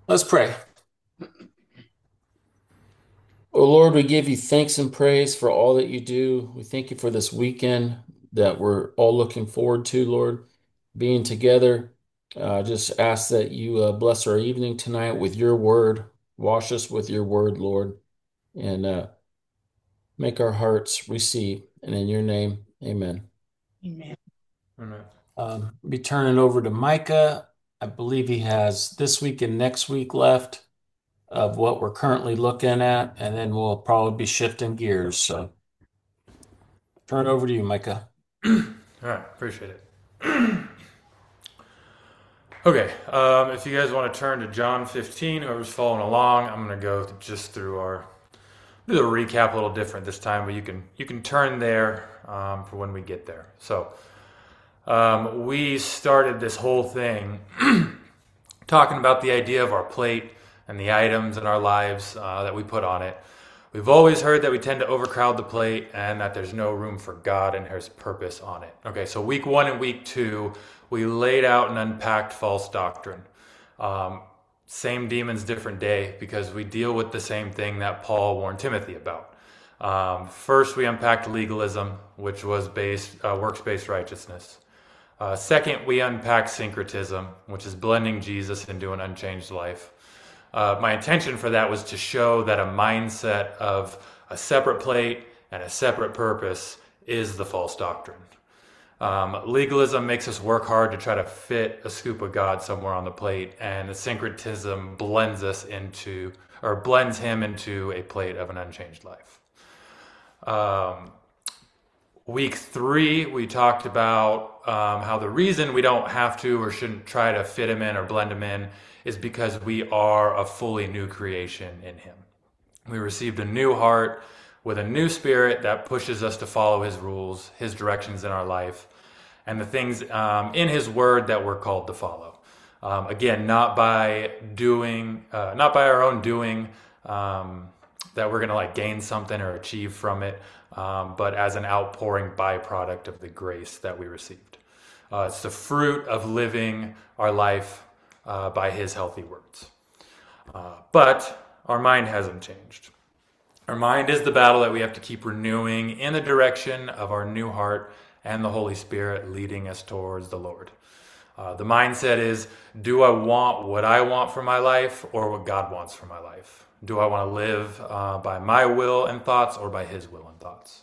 Let's pray. Oh Lord, we give you thanks and praise for all that you do. We thank you for this weekend that we're all looking forward to, Lord, being together. Just ask that you bless our evening tonight with your word. Wash us with your word, Lord, and make our hearts receive. And in your name, amen. Amen. Amen. Be turning over to Micah. I believe he has this week and next week left of what we're currently looking at, and then we'll probably be shifting gears. So turn it over to you, Micah. All right, appreciate it. Okay, if you guys want to turn to John 15, whoever's following along, I'm going to go just through our do the recap a little different this time, but you can turn there for when we get there. So we started this whole thing talking about the idea of our plate and the items in our lives that we put on it. We've always heard that we tend to overcrowd the plate and that there's no room for God and His purpose on it. Okay, so week one and week two, we laid out and unpacked false doctrine. Um, Same demons, different day, because we deal with the same thing that Paul warned Timothy about. First, we unpacked legalism, which was works-based righteousness. Second, we unpacked syncretism, which is blending Jesus into an unchanged life. My intention for that was to show that a mindset of a separate plate and a separate purpose is the false doctrine. Legalism makes us work hard to try to fit a scoop of God somewhere on the plate, and the syncretism blends him into a plate of an unchanged life. Um, Week three, we talked about how the reason we don't have to or shouldn't try to fit him in or blend him in is because we are a fully new creation in him. We received a new heart with a new spirit that pushes us to follow his rules, his directions in our life, and the things in his word that we're called to follow. Again, not by doing, not by our own doing, that we're going to like gain something or achieve from it, but as an outpouring byproduct of the grace that we received. It's the fruit of living our life by his healthy words. But our mind hasn't changed. Our mind is the battle that we have to keep renewing in the direction of our new heart and the Holy Spirit leading us towards the Lord. The mindset is, do I want what I want for my life or what God wants for my life? Do I want to live by my will and thoughts or by his will and thoughts?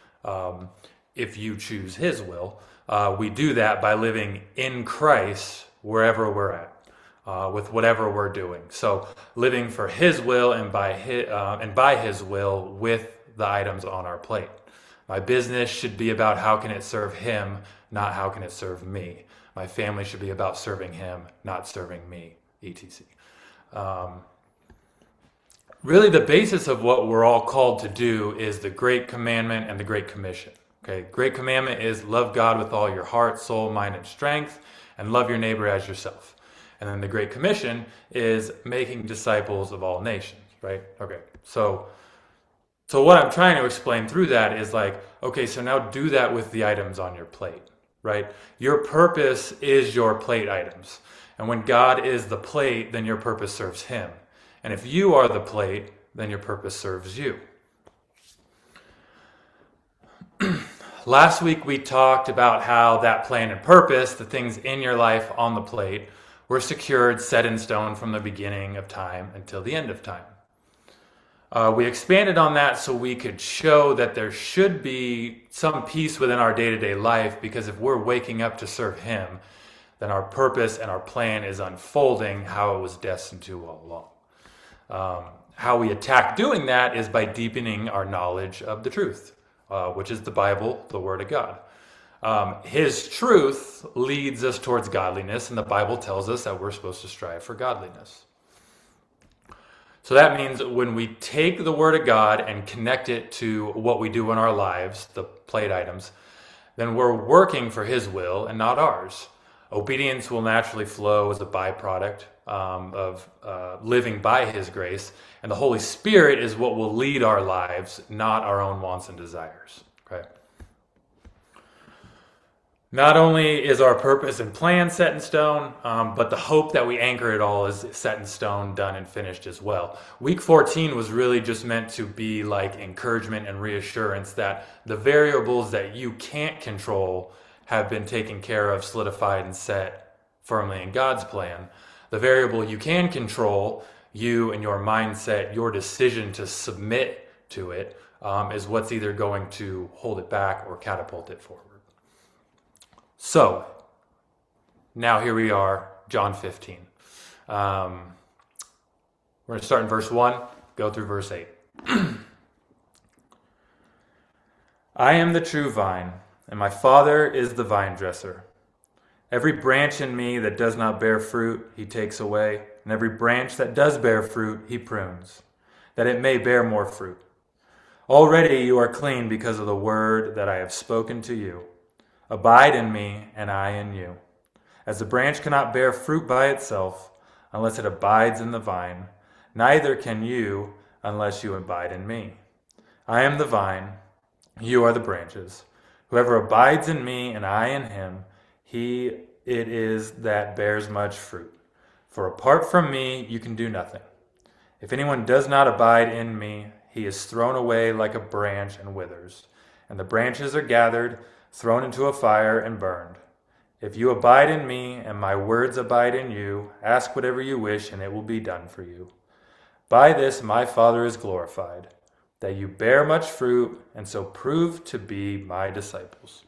If you choose his will, we do that by living in Christ wherever we're at. With whatever we're doing. So living for his will and by his will with the items on our plate. My business should be about how can it serve him, not how can it serve me. My family should be about serving him, not serving me, etc. Um, really, the basis of what we're all called to do is the Great Commandment and the Great Commission. Okay, Great Commandment is love God with all your heart, soul, mind, and strength, and love your neighbor as yourself. And then the Great Commission is making disciples of all nations, right? Okay, so what I'm trying to explain through that is like, okay, so now do that with the items on your plate, right? Your purpose is your plate items. And when God is the plate, then your purpose serves him. And if you are the plate, then your purpose serves you. Last week we talked about how that plan and purpose, the things in your life on the plate, were secured, set in stone from the beginning of time until the end of time. We expanded on that so we could show that there should be some peace within our day to day life because if we're waking up to serve Him, then our purpose and our plan is unfolding how it was destined to all along. How we attack doing that is by deepening our knowledge of the truth, which is the Bible, the Word of God. His truth leads us towards godliness, and the Bible tells us that we're supposed to strive for godliness. So that means when we take the Word of God and connect it to what we do in our lives, the plate items, then we're working for His will and not ours. Obedience will naturally flow as a byproduct of living by His grace, and the Holy Spirit is what will lead our lives, not our own wants and desires. Okay. Not only is our purpose and plan set in stone, but the hope that we anchor it all is set in stone, done and finished as well. Week 14 was really just meant to be like encouragement and reassurance that the variables that you can't control have been taken care of, solidified, and set firmly in God's plan. The variable you can control, you and your mindset, your decision to submit to it, is what's either going to hold it back or catapult it forward. So, now here we are, John 15. We're going to start in verse 1, go through verse 8. I am the true vine, and my Father is the vine dresser. Every branch in me that does not bear fruit, he takes away, and every branch that does bear fruit, he prunes, that it may bear more fruit. Already you are clean because of the word that I have spoken to you. Abide in me, and I in you. As the branch cannot bear fruit by itself unless it abides in the vine, neither can you unless you abide in me. I am the vine, you are the branches. Whoever abides in me and I in him, he it is that bears much fruit. For apart from me, you can do nothing. If anyone does not abide in me, he is thrown away like a branch and withers, and the branches are gathered, thrown into a fire, and burned. If you abide in me, and my words abide in you, ask whatever you wish, and it will be done for you. By this my Father is glorified, that you bear much fruit, and so prove to be my disciples.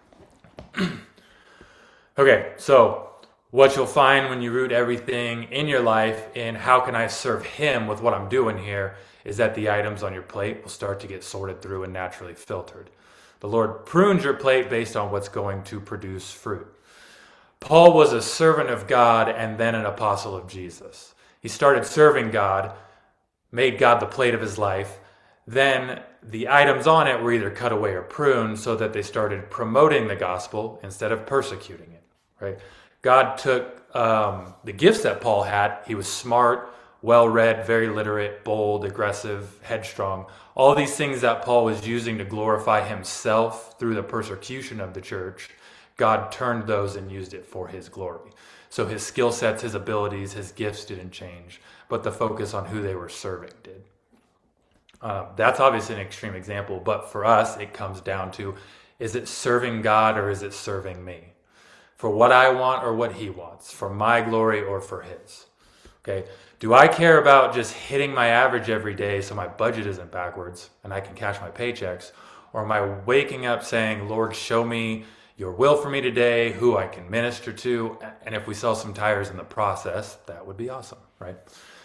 Okay, so what you'll find when you root everything in your life in how can I serve him with what I'm doing here is that the items on your plate will start to get sorted through and naturally filtered. The Lord prunes your plate based on what's going to produce fruit. Paul was a servant of God and then an apostle of Jesus. He started serving God, made God the plate of his life. Then the items on it were either cut away or pruned so that they started promoting the gospel instead of persecuting it. Right? God took the gifts that Paul had. He was smart, well-read, very literate, bold, aggressive, headstrong. All these things that Paul was using to glorify himself through the persecution of the church, God turned those and used it for his glory. So his skill sets, his abilities, his gifts didn't change, but the focus on who they were serving did. That's obviously an extreme example, but for us, it comes down to, is it serving God or is it serving me? For what I want or what he wants, for my glory or for his. Okay. Do I care about just hitting my average every day so my budget isn't backwards and I can cash my paychecks? Or am I waking up saying, Lord, show me your will for me today, who I can minister to? And if we sell some tires in the process, that would be awesome, right?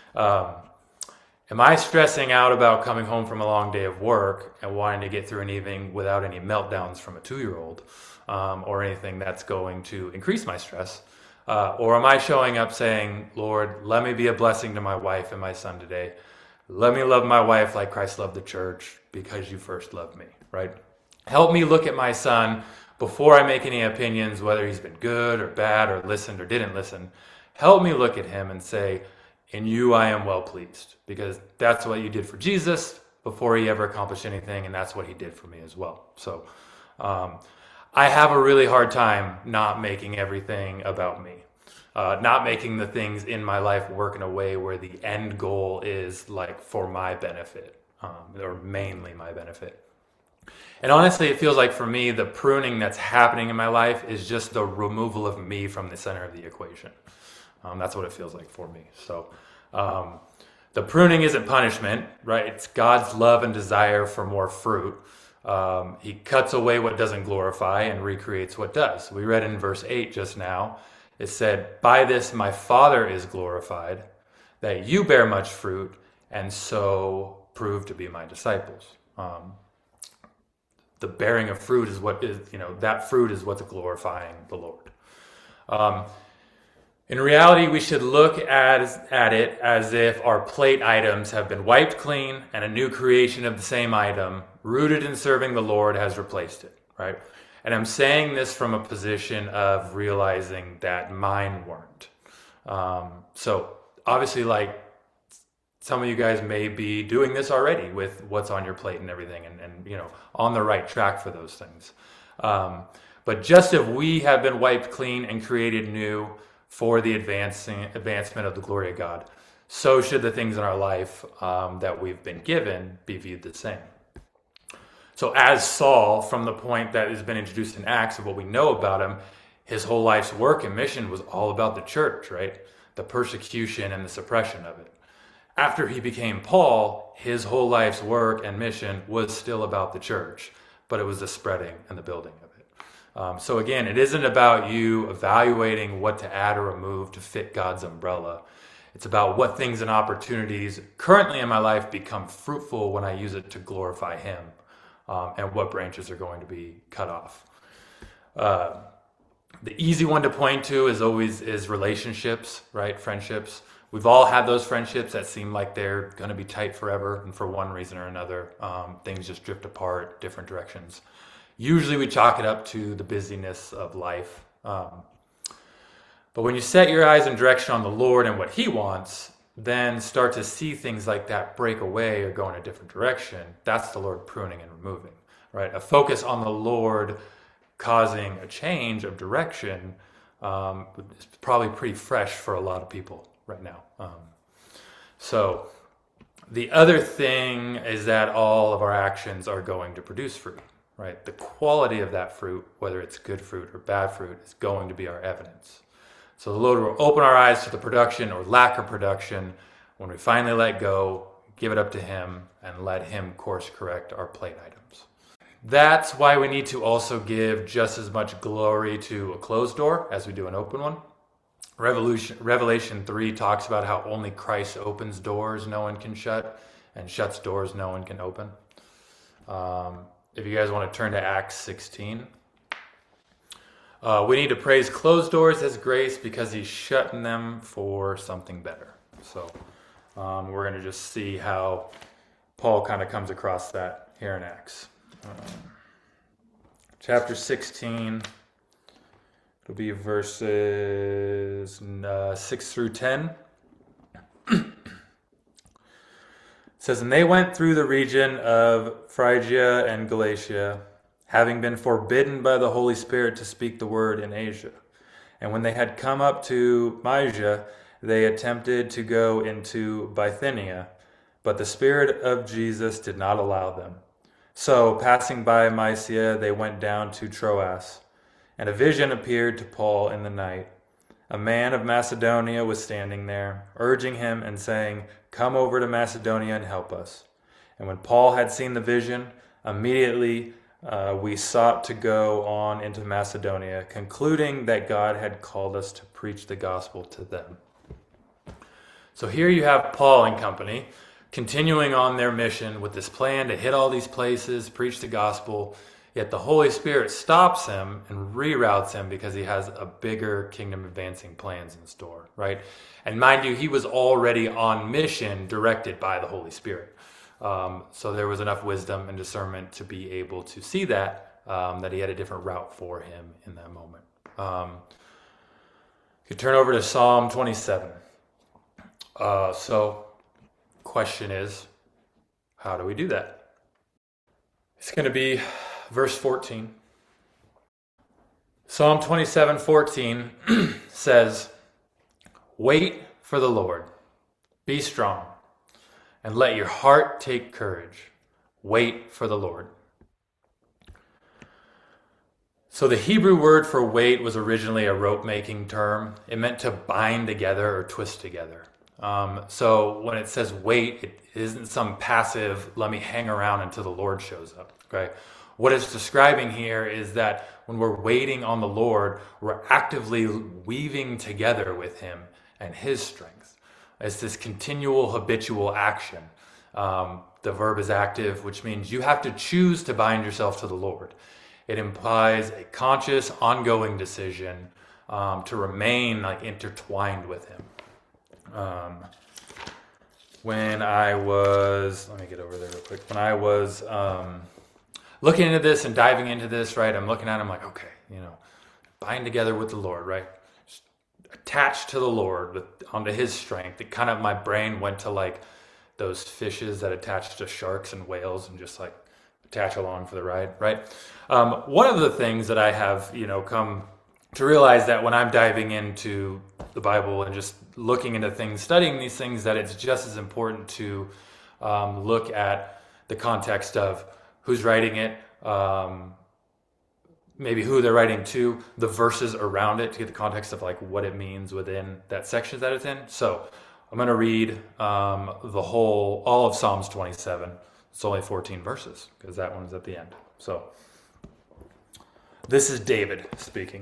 Am I stressing out about coming home from a long day of work and wanting to get through an evening without any meltdowns from a 2-year-old or anything that's going to increase my stress? Or am I showing up saying, Lord, let me be a blessing to my wife and my son today. Let me love my wife like Christ loved the church because you first loved me, right? Help me look at my son before I make any opinions, whether he's been good or bad or listened or didn't listen. Help me look at him and say, in you I am well pleased, because that's what you did for Jesus before he ever accomplished anything, and that's what he did for me as well. So I have a really hard time not making everything about me, not making the things in my life work in a way where the end goal is like for my benefit, or mainly my benefit. And honestly, it feels like for me, the pruning that's happening in my life is just the removal of me from the center of the equation. That's what it feels like for me. So the pruning isn't punishment, right? It's God's love and desire for more fruit. He cuts away what doesn't glorify and recreates what does. We read in verse 8 just now, it said, by this my Father is glorified, that you bear much fruit, and so prove to be my disciples. The bearing of fruit is what is, that fruit is what's glorifying the Lord. In reality, we should look at it as if our plate items have been wiped clean and a new creation of the same item, rooted in serving the Lord, has replaced it, right? And I'm saying this from a position of realizing that mine weren't. So obviously, like, some of you guys may be doing this already with what's on your plate and everything, and on the right track for those things. But just as we have been wiped clean and created new for the advancement of the glory of God, so should the things in our life that we've been given be viewed the same. So as Saul, from the point that has been introduced in Acts of what we know about him, his whole life's work and mission was all about the church, right? The persecution and the suppression of it. After he became Paul, his whole life's work and mission was still about the church, but it was the spreading and the building of it. So again, it isn't about you evaluating what to add or remove to fit God's umbrella. It's about what things and opportunities currently in my life become fruitful when I use it to glorify Him, and what branches are going to be cut off. The easy one to point to is relationships, right? Friendships. We've all had those friendships that seem like they're going to be tight forever, and for one reason or another, things just drift apart, different directions. Usually we chalk it up to the busyness of life. But when you set your eyes and direction on the Lord and what He wants, then start to see things like that break away or go in a different direction. That's the Lord pruning and removing, right? A focus on the Lord causing a change of direction is probably pretty fresh for a lot of people right now. So the other thing is that all of our actions are going to produce fruit, right? The quality of that fruit, whether it's good fruit or bad fruit, is going to be our evidence. So the Lord will open our eyes to the production or lack of production when we finally let go, give it up to Him, and let Him course correct our plate items. That's why we need to also give just as much glory to a closed door as we do an open one. Revelation 3 talks about how only Christ opens doors no one can shut, and shuts doors no one can open. If you guys want to turn to Acts 16. We need to praise closed doors as grace because He's shutting them for something better. So we're going to just see how Paul kind of comes across that here in Acts. Chapter 16, it'll be verses 6 through 10. It says, "And they went through the region of Phrygia and Galatia, having been forbidden by the Holy Spirit to speak the word in Asia. And when they had come up to Mysia, they attempted to go into Bithynia, but the Spirit of Jesus did not allow them. So, passing by Mysia, they went down to Troas. And a vision appeared to Paul in the night. A man of Macedonia was standing there, urging him and saying, 'Come over to Macedonia and help us.' And when Paul had seen the vision, immediately we sought to go on into Macedonia, concluding that God had called us to preach the gospel to them." So here you have Paul and company continuing on their mission with this plan to hit all these places, preach the gospel, yet the Holy Spirit stops him and reroutes him because He has a bigger kingdom advancing plans in store, right? And mind you, he was already on mission directed by the Holy Spirit. So there was enough wisdom and discernment to be able to see that He had a different route for him in that moment. You turn over to Psalm 27. So question is, how do we do that? It's going to be verse 14. Psalm 27:14 says, "Wait for the Lord, be strong, and let your heart take courage. Wait for the Lord." So the Hebrew word for wait was originally a rope-making term. It meant to bind together or twist together. So when it says wait, it isn't some passive, let me hang around until the Lord shows up. Okay? What it's describing here is that when we're waiting on the Lord, we're actively weaving together with Him and His strength. It's this continual habitual action. The verb is active, which means you have to choose to bind yourself to the Lord. It implies a conscious, ongoing decision to remain intertwined with Him. When I was, let me get over there real quick. When I was looking into this and diving into this, right, I'm looking at it, I'm like, okay, bind together with the Lord, right? Just attached to the Lord, onto His strength. It kind of, my brain went to those fishes that attach to sharks and whales and just attach along for the ride, right? One of the things that I have, come to realize that when I'm diving into the Bible and just looking into things, studying these things, that it's just as important to look at the context of who's writing it, maybe who they're writing to, the verses around it to get the context of like what it means within that section that it's in. So I'm going to read all of Psalms 27. It's only 14 verses because that one's at the end. So this is David speaking.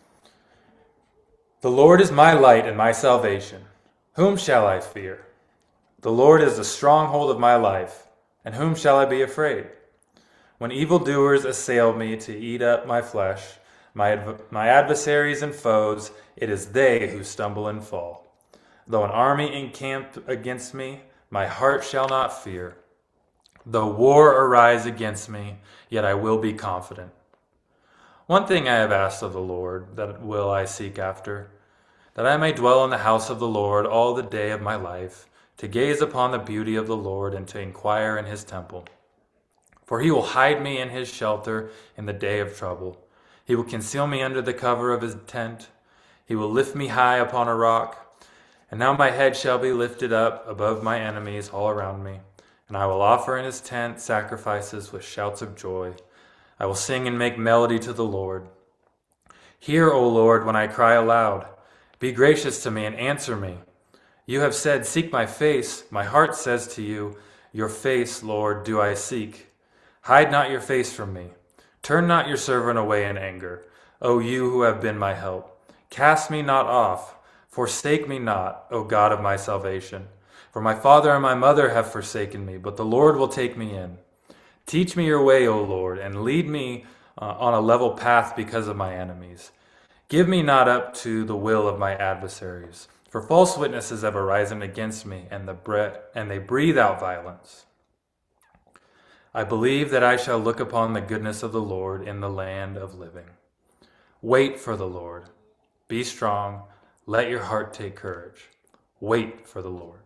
The Lord is my light and my salvation. Whom shall I fear? The Lord is the stronghold of my life, and whom shall I be afraid? When evildoers assail me to eat up my flesh, my adversaries and foes, it is they who stumble and fall. Though an army encamp against me, my heart shall not fear. Though war arise against me, yet I will be confident. One thing I have asked of the Lord, that will I seek after, that I may dwell in the house of the Lord all the day of my life, to gaze upon the beauty of the Lord and to inquire in his temple. For he will hide me in his shelter in the day of trouble. He will conceal me under the cover of his tent. He will lift me high upon a rock. And now my head shall be lifted up above my enemies all around me. And I will offer in his tent sacrifices with shouts of joy. I will sing and make melody to the Lord. Hear, O Lord, when I cry aloud. Be gracious to me and answer me. You have said, seek my face. My heart says to you, your face, Lord, do I seek. Hide not your face from me. Turn not your servant away in anger. O you who have been my help. Cast me not off. Forsake me not, O God of my salvation. For my father and my mother have forsaken me, but the Lord will take me in. Teach me your way, O Lord, and lead me on a level path because of my enemies. Give me not up to the will of my adversaries. For false witnesses have arisen against me, and they breathe out violence. I believe that I shall look upon the goodness of the Lord in the land of living. Wait for the Lord. Be strong. Let your heart take courage. Wait for the Lord.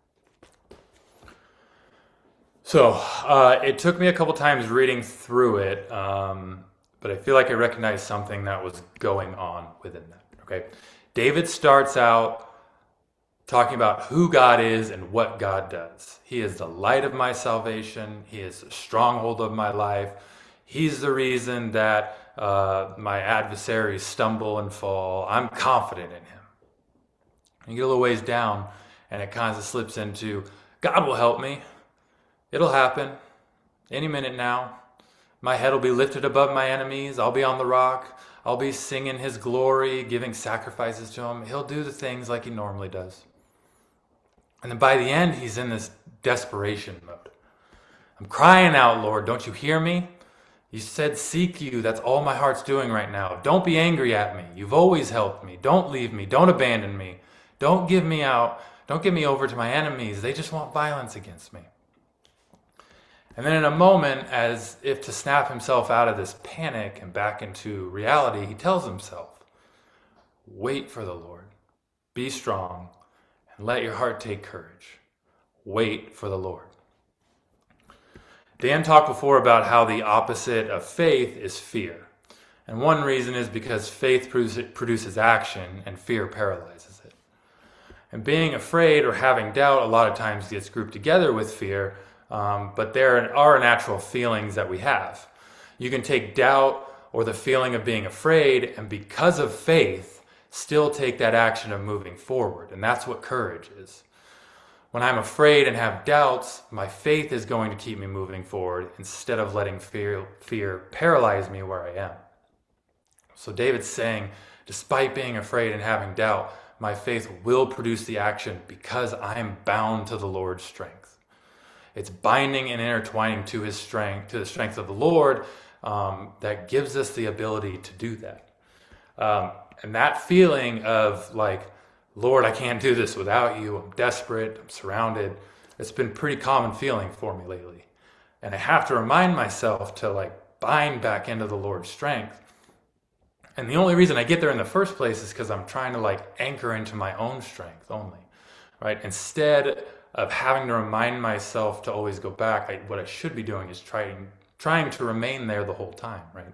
So it took me a couple times reading through it, but I feel like I recognized something that was going on within that. Okay, David starts out talking about who God is and what God does. He is the light of my salvation. He is the stronghold of my life. He's the reason that my adversaries stumble and fall. I'm confident in him. You get a little ways down, and it kind of slips into, God will help me. It'll happen any minute now. My head will be lifted above my enemies. I'll be on the rock. I'll be singing his glory, giving sacrifices to him. He'll do the things like he normally does. And then by the end, he's in this desperation mode. I'm crying out, Lord, don't you hear me? You said, seek you. That's all my heart's doing right now. Don't be angry at me. You've always helped me. Don't leave me. Don't abandon me. Don't give me out. Don't give me over to my enemies. They just want violence against me. And then in a moment, as if to snap himself out of this panic and back into reality, he tells himself, wait for the Lord. Be strong. And let your heart take courage. Wait for the Lord. Dan talked before about how the opposite of faith is fear. And one reason is because faith produces action and fear paralyzes it. And being afraid or having doubt a lot of times gets grouped together with fear, but there are natural feelings that we have. You can take doubt or the feeling of being afraid, and because of faith, still take that action of moving forward. And that's what courage is. When I'm afraid and have doubts, my faith is going to keep me moving forward instead of letting fear paralyze me where I am. So David's saying, despite being afraid and having doubt, my faith will produce the action because I am bound to the Lord's strength. It's binding and intertwining to his strength, to the strength of the Lord, that gives us the ability to do that. And that feeling of like, Lord, I can't do this without you. I'm desperate. I'm surrounded. It's been a pretty common feeling for me lately. And I have to remind myself to like bind back into the Lord's strength. And the only reason I get there in the first place is because I'm trying to like anchor into my own strength only, right? Instead of having to remind myself to always go back, what I should be doing is trying trying to remain there the whole time, right?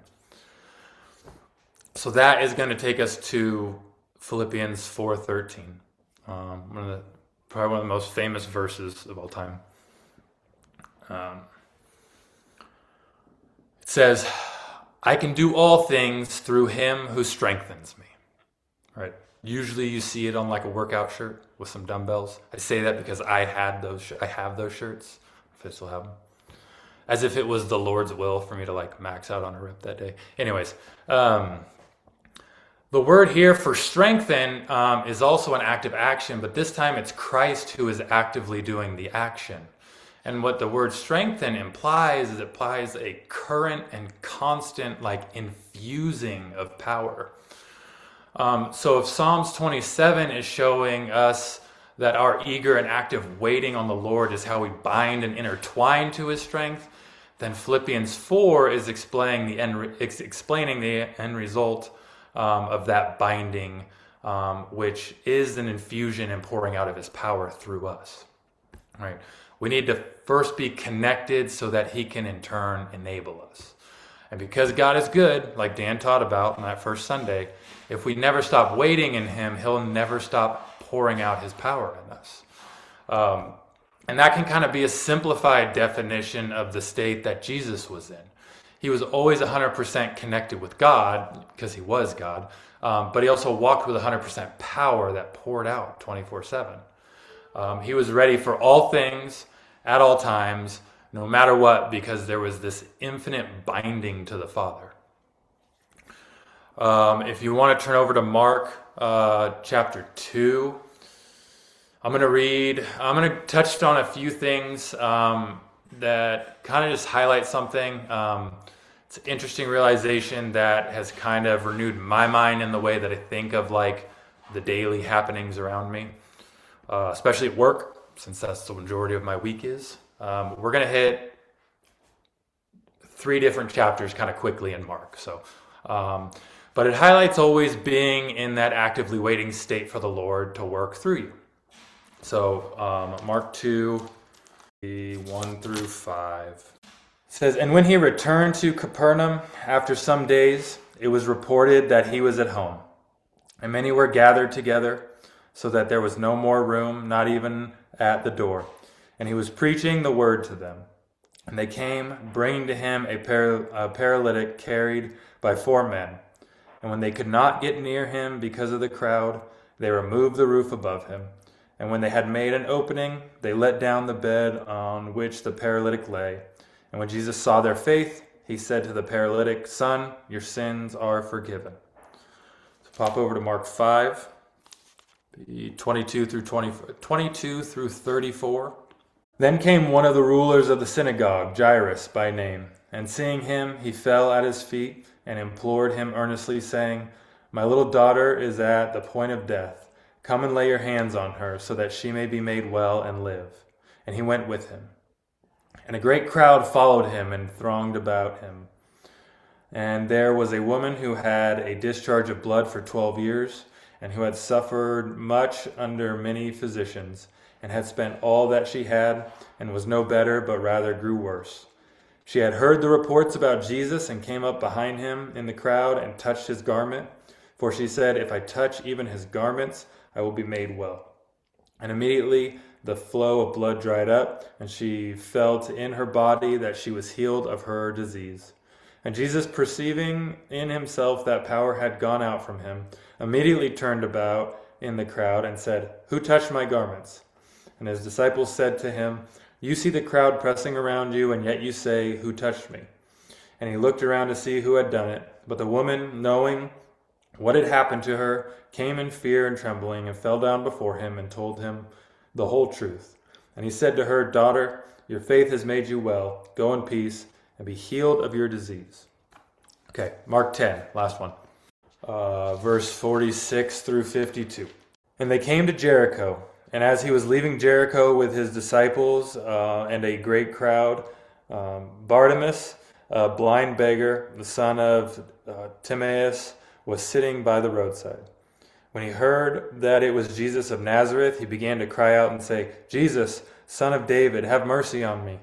So that is going to take us to Philippians 4:13, probably one of the most famous verses of all time. It says, "I can do all things through him who strengthens me." Right? Usually you see it on like a workout shirt with some dumbbells. I say that because I have those shirts, if I still have them. As if it was the Lord's will for me to like max out on a rep that day. Anyways, the word here for strengthen is also an active action, but this time it's Christ who is actively doing the action. And what the word strengthen implies is it implies a current and constant like infusing of power. So if Psalms 27 is showing us that our eager and active waiting on the Lord is how we bind and intertwine to his strength, then Philippians 4 is explaining the end result of that binding, which is an infusion and pouring out of his power through us. Right? We need to first be connected so that he can in turn enable us. And because God is good, like Dan taught about on that first Sunday, if we never stop waiting in him, he'll never stop pouring out his power in us. And that can kind of be a simplified definition of the state that Jesus was in. He was always 100% connected with God because he was God, but he also walked with 100% power that poured out 24/7. He was ready for all things at all times, no matter what, because there was this infinite binding to the Father. If you want to turn over to Mark chapter 2, I'm going to touch on a few things that kind of just highlight something. It's an interesting realization that has kind of renewed my mind in the way that I think of like the daily happenings around me, especially at work, since that's the majority of my week is. We're going to hit 3 different chapters kind of quickly in Mark. But it highlights always being in that actively waiting state for the Lord to work through you. So Mark 2, 1 through 5. It says, "And when he returned to Capernaum after some days, it was reported that he was at home. And many were gathered together, so that there was no more room, not even at the door. And he was preaching the word to them. And they came, bringing to him a paralytic carried by 4 men. And when they could not get near him because of the crowd, they removed the roof above him. And when they had made an opening, they let down the bed on which the paralytic lay. And when Jesus saw their faith, he said to the paralytic, 'Son, your sins are forgiven.'" So pop over to Mark 5, 22 through 34. "Then came one of the rulers of the synagogue, Jairus by name, and seeing him, he fell at his feet and implored him earnestly, saying, 'My little daughter is at the point of death. Come and lay your hands on her, so that she may be made well and live.' And he went with him. And a great crowd followed him and thronged about him. And there was a woman who had a discharge of blood for 12 years, and who had suffered much under many physicians, and had spent all that she had, and was no better, but rather grew worse. She had heard the reports about Jesus, and came up behind him in the crowd, and touched his garment. For she said, 'If I touch even his garments, I will be made well.' And immediately the flow of blood dried up, and she felt in her body that she was healed of her disease. And Jesus, perceiving in himself that power had gone out from him, immediately turned about in the crowd and said, 'Who touched my garments?' And his disciples said to him, 'You see the crowd pressing around you, and yet you say, Who touched me?' And he looked around to see who had done it. But the woman, knowing what had happened to her, came in fear and trembling, and fell down before him, and told him the whole truth. And he said to her, 'Daughter, your faith has made you well. Go in peace, and be healed of your disease.'" Okay, Mark 10, last one. Verse 46 through 52. "And they came to Jericho. And as he was leaving Jericho with his disciples and a great crowd, Bartimaeus, a blind beggar, the son of Timaeus, was sitting by the roadside. When he heard that it was Jesus of Nazareth, he began to cry out and say, 'Jesus, Son of David, have mercy on me.'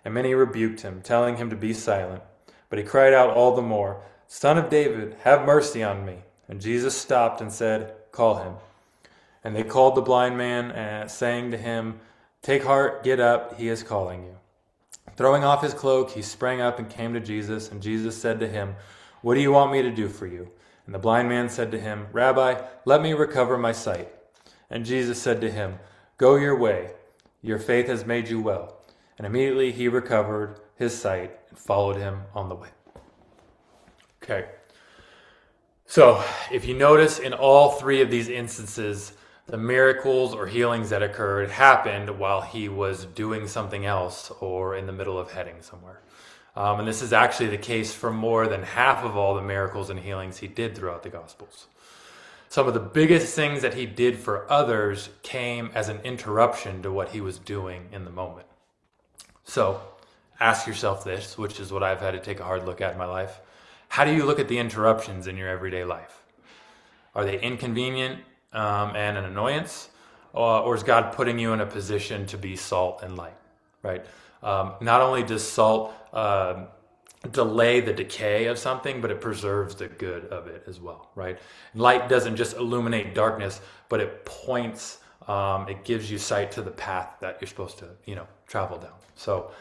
And many rebuked him, telling him to be silent. But he cried out all the more, Son of David, have mercy on me. And Jesus stopped and said, Call him. And they called the blind man, saying to him, Take heart, get up, he is calling you. Throwing off his cloak, he sprang up and came to Jesus, and Jesus said to him, What do you want me to do for you? And the blind man said to him, Rabbi, let me recover my sight. And Jesus said to him, Go your way, your faith has made you well. And immediately he recovered his sight and followed him on the way. Okay. So if you notice, in all three of these instances, the miracles or healings that occurred happened while he was doing something else or in the middle of heading somewhere. And this is actually the case for more than half of all the miracles and healings he did throughout the Gospels. Some of the biggest things that he did for others came as an interruption to what he was doing in the moment. So ask yourself this, which is what I've had to take a hard look at in my life. How do you look at the interruptions in your everyday life? Are they inconvenient and an annoyance? Or is God putting you in a position to be salt and light, right? Not only does salt delay the decay of something, but it preserves the good of it as well, right? Light doesn't just illuminate darkness, but it points, it gives you sight to the path that you're supposed to, travel down. So,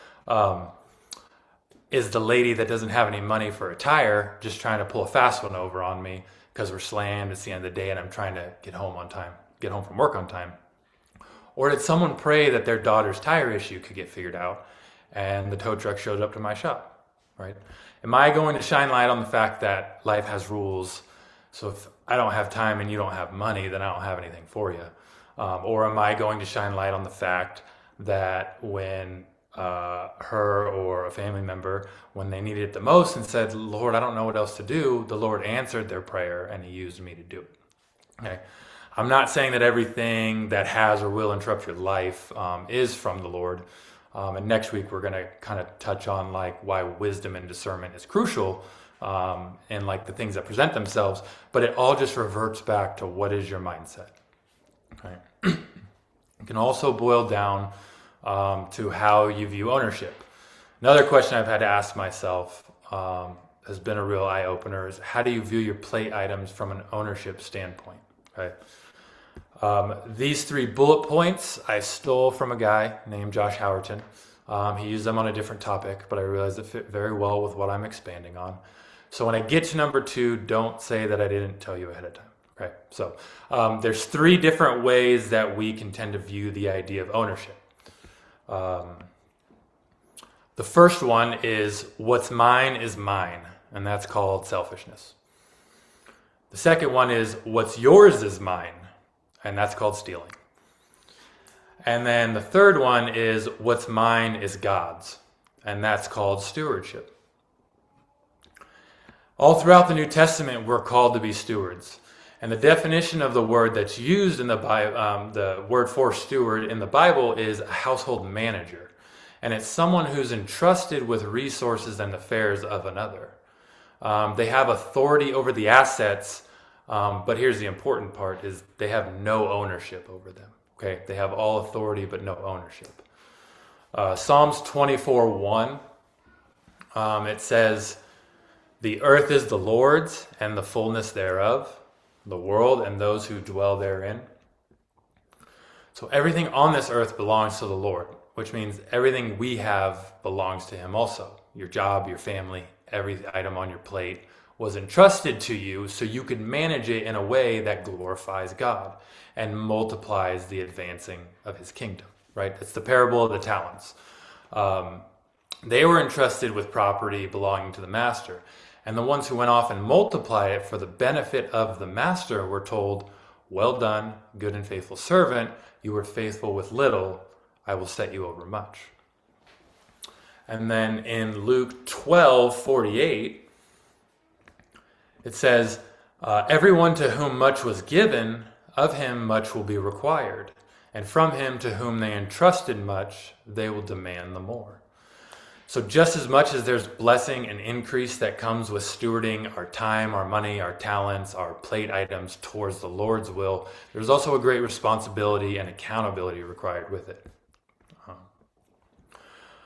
is the lady that doesn't have any money for a tire just trying to pull a fast one over on me because we're slammed, it's the end of the day and I'm trying to get home from work on time? Or did someone pray that their daughter's tire issue could get figured out and the tow truck showed up to my shop, right? Am I going to shine light on the fact that life has rules? So if I don't have time and you don't have money, then I don't have anything for you. Or am I going to shine light on the fact that when her or a family member, when they needed it the most and said, Lord, I don't know what else to do, the Lord answered their prayer and he used me to do it. Okay. I'm not saying that everything that has or will interrupt your life is from the Lord. And next week we're going to kind of touch on why wisdom and discernment is crucial and the things that present themselves. But it all just reverts back to what is your mindset. Okay. It can also boil down to how you view ownership. Another question I've had to ask myself has been a real eye-opener is how do you view your plate items from an ownership standpoint? Okay. These 3 bullet points I stole from a guy named Josh Howerton. He used them on a different topic, but I realized it fit very well with what I'm expanding on. So when I get to number 2, don't say that I didn't tell you ahead of time. Okay. So there's 3 different ways that we can tend to view the idea of ownership. The first one is what's mine is mine, and that's called selfishness. The second one is what's yours is mine, and that's called stealing. And then the third one is what's mine is God's, and that's called stewardship. All throughout the New Testament, we're called to be stewards. And the definition of the word that's used in the Bible, the word for steward in the Bible is a household manager. And it's someone who's entrusted with resources and affairs of another. They have authority over the assets, but here's the important part, is they have no ownership over them. Okay, they have all authority but no ownership. Psalms 24:1, it says, "The earth is the Lord's and the fullness thereof, the world and those who dwell therein." So everything on this earth belongs to the Lord, which means everything we have belongs to him also. Your job, your family, every item on your plate was entrusted to you so you could manage it in a way that glorifies God and multiplies the advancing of his kingdom, right? It's the parable of the talents. They were entrusted with property belonging to the master. And the ones who went off and multiplied it for the benefit of the master were told, "Well done, good and faithful servant. You were faithful with little. I will set you over much." And then in Luke 12:48, it says, "Everyone to whom much was given, of him much will be required. And from him to whom they entrusted much, they will demand the more." So just as much as there's blessing and increase that comes with stewarding our time, our money, our talents, our plate items towards the Lord's will, there's also a great responsibility and accountability required with it.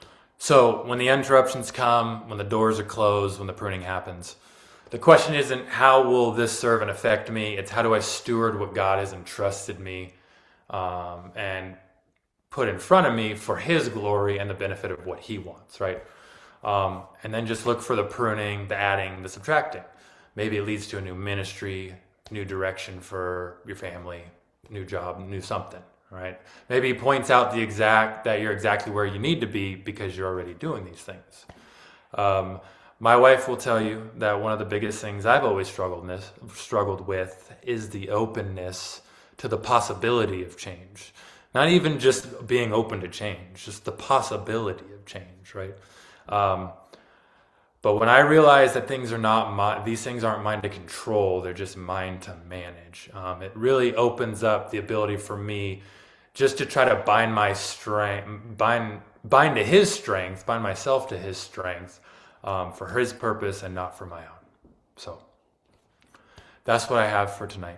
So when the interruptions come, when the doors are closed, when the pruning happens, the question isn't how will this serve and affect me? It's how do I steward what God has entrusted me and put in front of me for His glory and the benefit of what He wants, right? And then just look for the pruning, the adding, the subtracting. Maybe it leads to a new ministry, new direction for your family, new job, new something, right? Maybe he points out that you're exactly where you need to be because you're already doing these things. My wife will tell you that one of the biggest things I've always struggled with is the openness to the possibility of change. Not even just being open to change, just the possibility of change, right? Um, but when I realize that these things aren't mine to control, they're just mine to manage. It really opens up the ability for me just to try to bind to His strength, bind myself to His strength, for His purpose and not for my own. So that's what I have for tonight.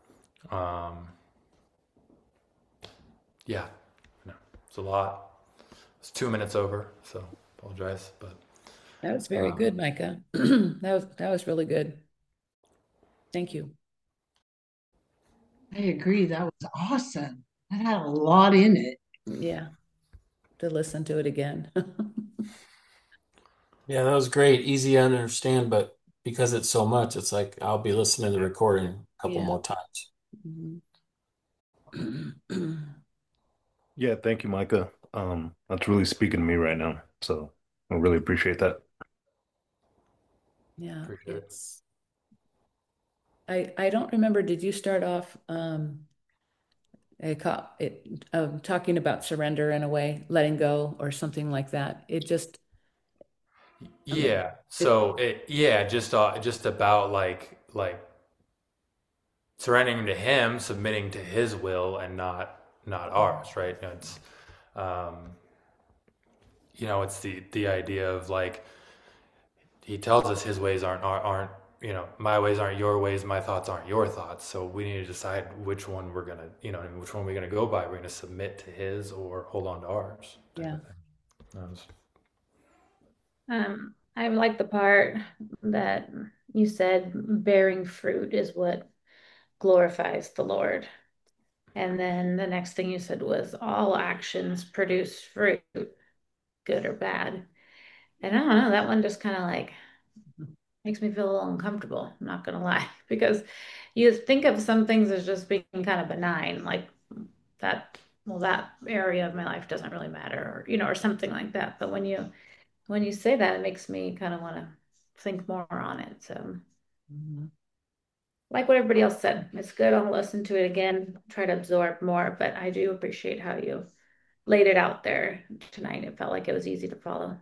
Yeah, no, it's a lot. It's 2 minutes over, so apologize, but That was very good, Micah. That was really good. Thank you. I agree. That was awesome. That had a lot in it. Yeah, to listen to it again. Yeah, that was great. Easy to understand, but because it's so much, it's like I'll be listening to the recording a couple Yeah. more times. Mhm. Yeah, thank you, Micah. That's really speaking to me right now. So I really appreciate that. Yeah, appreciate it. it's I don't remember, did you start off talking about surrender in a way, letting go or something like that? It just I mean Yeah. it Just about like surrendering to Him, submitting to His will, and not ours, right? Um, it's the idea of like He tells us His ways aren't my ways aren't your ways, my thoughts aren't your thoughts. So we need to decide which one we're gonna which one we're gonna go by. We're gonna submit to His or hold on to ours. yeah. I like the part that you said bearing fruit is what glorifies the Lord. And then the next thing you said was all actions produce fruit, good or bad. And I don't know, that one just kind of like makes me feel a little uncomfortable, I'm not gonna lie, because you think of some things as just being kind of benign, like that, well, that area of my life doesn't really matter, or something like that. But when you say that, it makes me kind of want to think more on it. So, Mhm. like what everybody else said, it's good. I'll listen to it again, try to absorb more. But I do appreciate how you laid it out there tonight. It felt like it was easy to follow.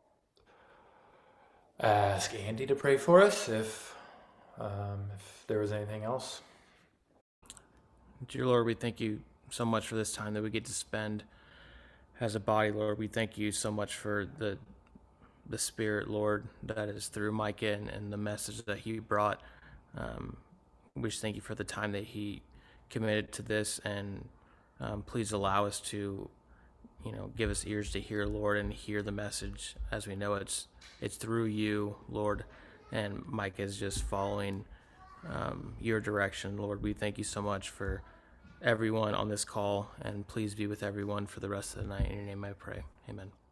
Ask Andy to pray for us if there was anything else. Dear Lord, we thank you so much for this time that we get to spend as a body, Lord. We thank you so much for the Spirit, Lord, that is through Micah and the message that he brought. We just thank you for the time that he committed to this, and please allow us to, give us ears to hear, Lord, and hear the message as we know it's through you, Lord, and Micah is just following your direction, Lord. We thank you so much for everyone on this call, and please be with everyone for the rest of the night. In your name I pray. Amen.